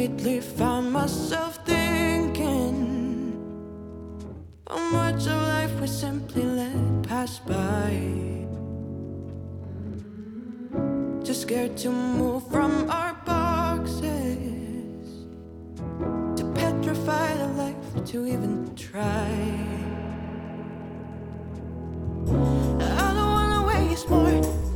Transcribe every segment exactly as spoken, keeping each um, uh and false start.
lately found myself thinking how much of life we simply let pass by. Too scared to move from our boxes, too petrified of life to even try. I don't wanna waste more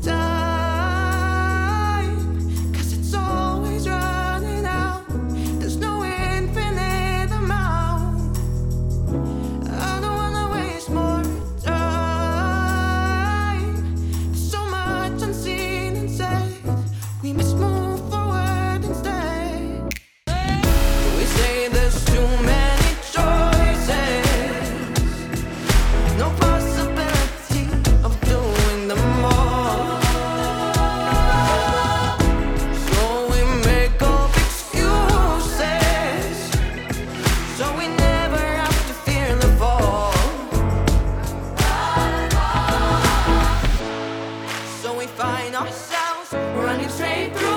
time, 'cause it's always running out. There's no infinite amount. I don't wanna waste more time. There's so much unseen and said. We must move forward instead. We say there's too many choices, no possibility of doing them all. So we make up excuses, so we never have to fear the fall. So we find ourselves running straight through